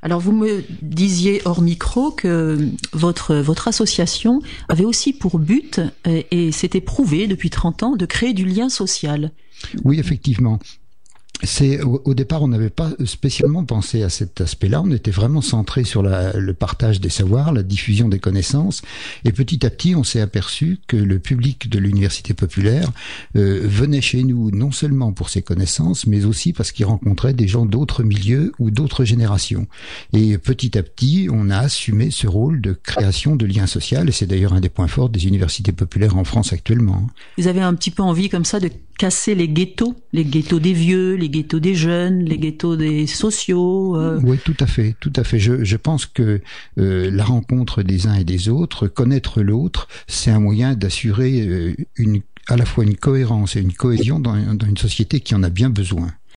Alors vous me disiez hors micro que votre association avait aussi pour but, et c'était prouvé depuis 30 ans, de créer du lien social. Oui, effectivement. Au départ, on n'avait pas spécialement pensé à cet aspect-là. On était vraiment centré sur le partage des savoirs, la diffusion des connaissances. Et petit à petit, on s'est aperçu que le public de l'université populaire venait chez nous non seulement pour ses connaissances, mais aussi parce qu'il rencontrait des gens d'autres milieux ou d'autres générations. Et petit à petit, on a assumé ce rôle de création de liens sociaux. Et c'est d'ailleurs un des points forts des universités populaires en France actuellement. Vous avez un petit peu envie comme ça de casser les ghettos des vieux, les ghettos des jeunes, les ghettos des sociaux. Oui, tout à fait, tout à fait. Je pense que la rencontre des uns et des autres, connaître l'autre, c'est un moyen d'assurer à la fois une cohérence et une cohésion dans une société qui en a bien besoin.